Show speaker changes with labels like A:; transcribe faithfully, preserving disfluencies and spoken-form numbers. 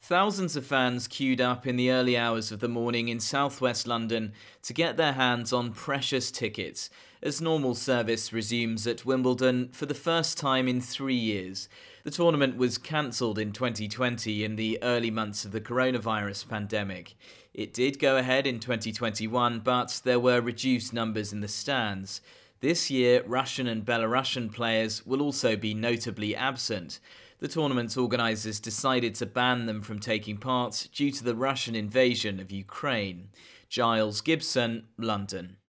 A: Thousands of fans queued up in the early hours of the morning in southwest London to get their hands on precious tickets as normal service resumes at Wimbledon for the first time in three years. The tournament was cancelled in twenty twenty in the early months of the coronavirus pandemic. It did go ahead in twenty twenty-one, but there were reduced numbers in the stands. This year, Russian and Belarusian players will also be notably absent. The tournament's organisers decided to ban them from taking part due to the Russian invasion of Ukraine. Giles Gibson, London.